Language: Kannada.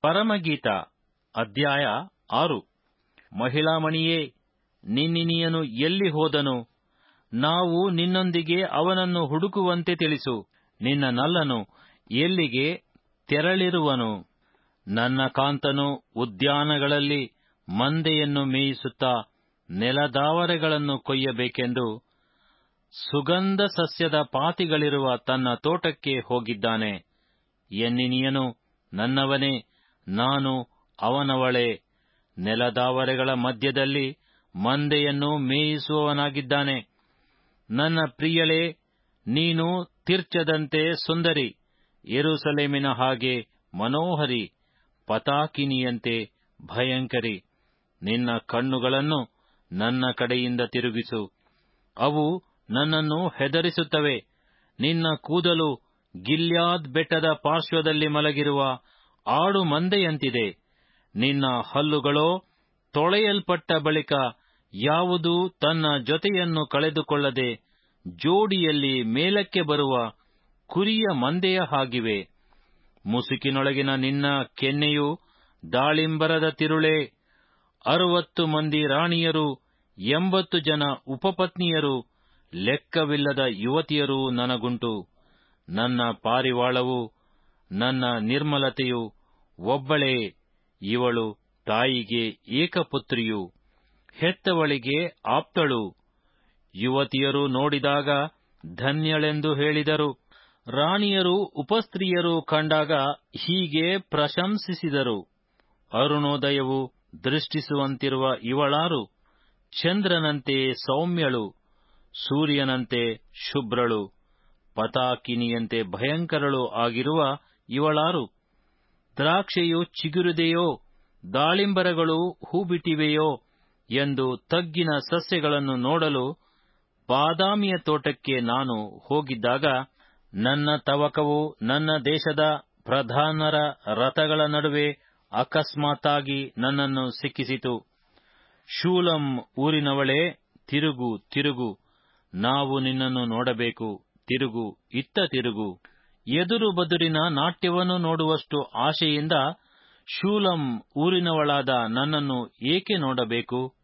ಪರಮಗೀತ ಅಧ್ಯಾಯ 6. ಮಹಿಳಾಮಣಿಯೇ, ನಿನ್ನಿನಿಯನು ಎಲ್ಲಿ ಹೋದನು? ನಾವು ನಿನ್ನೊಂದಿಗೆ ಅವನನ್ನು ಹುಡುಕುವಂತೆ ತಿಳಿಸು. ನಿನ್ನ ನಲ್ಲನು ಎಲ್ಲಿಗೆ ತೆರಳಿರುವನು? ನನ್ನ ಕಾಂತನು ಉದ್ಯಾನಗಳಲ್ಲಿ ಮಂದೆಯನ್ನು ಮೇಯಿಸುತ್ತಾ ನೆಲದಾವರೆಗಳನ್ನು ಕೊಯ್ಯಬೇಕೆಂದು ಸುಗಂಧ ಸಸ್ಯದ ಪಾತಿಗಳಿರುವ ತನ್ನ ತೋಟಕ್ಕೆ ಹೋಗಿದ್ದಾನೆ. ಎನ್ನಿನಿಯನು ನನ್ನವನೇ, ನಾನು ಅವನವಳೇ. ನೆಲದಾವರೆಗಳ ಮಧ್ಯದಲ್ಲಿ ಮಂದೆಯನ್ನು ಮೇಯಿಸುವವನಾಗಿದ್ದಾನೆ. ನನ್ನ ಪ್ರಿಯಳೇ, ನೀನು ತಿರ್ಚದಂತೆ ಸುಂದರಿ, ಯೆರೂಸಲೇಮಿನ ಹಾಗೆ ಮನೋಹರಿ, ಪತಾಕಿನಿಯಂತೆ ಭಯಂಕರಿ. ನಿನ್ನ ಕಣ್ಣುಗಳನ್ನು ನನ್ನ ಕಡೆಯಿಂದ ತಿರುಗಿಸು, ಅವು ನನ್ನನ್ನು ಹೆದರಿಸುತ್ತವೆ. ನಿನ್ನ ಕೂದಲು ಗಿಲ್ಯಾದ್ ಬೆಟ್ಟದ ಪಾರ್ಶ್ವದಲ್ಲಿ ಮಲಗಿರುವ ಆಡು ಮಂದೆಯಂತಿದೆ. ನಿನ್ನ ಹಲ್ಲುಗಳೋ ತೊಳೆಯಲ್ಪಟ್ಟ ಬಳಿಕ ಯಾವುದೂ ತನ್ನ ಜೊತೆಯನ್ನು ಕಳೆದುಕೊಳ್ಳದೆ ಜೋಡಿಯಲ್ಲಿ ಮೇಲಕ್ಕೆ ಬರುವ ಕುರಿಯ ಮಂದೆಯ ಹಾಗಿವೆ. ಮುಸುಕಿನೊಳಗಿನ ನಿನ್ನ ಕೆನ್ನೆಯು ದಾಳಿಂಬರದ ತಿರುಳೇ. 60 ಮಂದಿ ರಾಣಿಯರು, 80 ಜನ ಉಪಪತ್ನಿಯರು, ಲೆಕ್ಕವಿಲ್ಲದ ಯುವತಿಯರೂ ನನಗುಂಟು. ನನ್ನ ಪಾರಿವಾಳವು, ನನ್ನ ನಿರ್ಮಲತೆಯು ಒಬ್ಬಳೇ. ಇವಳು ತಾಯಿಗೆ ಏಕಪುತ್ರಿಯು, ಹೆತ್ತವಳಿಗೆ ಆಪ್ತಳು. ಯುವತಿಯರು ನೋಡಿದಾಗ ಧನ್ಯಳೆಂದು ಹೇಳಿದರು. ರಾಣಿಯರು ಉಪಸ್ತ್ರೀಯರು ಕಂಡಾಗ ಹೀಗೆ ಪ್ರಶಂಸಿಸಿದರು: ಅರುಣೋದಯವು ದೃಷ್ಟಿಸುವಂತಿರುವ ಇವಳಾರು? ಚಂದ್ರನಂತೆ ಸೌಮ್ಯಳು, ಸೂರ್ಯನಂತೆ ಶುಭ್ರಳು, ಪತಾಕಿನಿಯಂತೆ ಭಯಂಕರಳು ಆಗಿರುವ ಇವಳಾರು? ದ್ರಾಕ್ಷೆಯು ಚಿಗುರಿದೆಯೋ, ದಾಳಿಂಬರಗಳು ಹೂಬಿಟ್ಟಿವೆಯೋ ಎಂದು ತಗ್ಗಿನ ಸಸ್ಯಗಳನ್ನು ನೋಡಲು ಬಾದಾಮಿಯ ತೋಟಕ್ಕೆ ನಾನು ಹೋಗಿದ್ದಾಗ, ನನ್ನ ತವಕವು ನನ್ನ ದೇಶದ ಪ್ರಧಾನರ ರಥಗಳ ನಡುವೆ ಅಕಸ್ಮಾತ್ತಾಗಿ ನನ್ನನ್ನು ಸಿಕ್ಕಿಸಿತು. ಶೂಲಮ್ ಊರಿನವಳೇ, ತಿರುಗು, ತಿರುಗು, ನಾವು ನಿನ್ನನ್ನು ನೋಡಬೇಕು. ತಿರುಗು, ಇತ್ತ ತಿರುಗು. ಎದುರು ಬದುರಿನ ನಾಟ್ಯವನ್ನು ನೋಡುವಷ್ಟು ಆಶೆಯಿಂದ ಶೂಲಮ್ ಊರಿನವಳಾದ ನನ್ನನ್ನು ಏಕೆ ನೋಡಬೇಕು?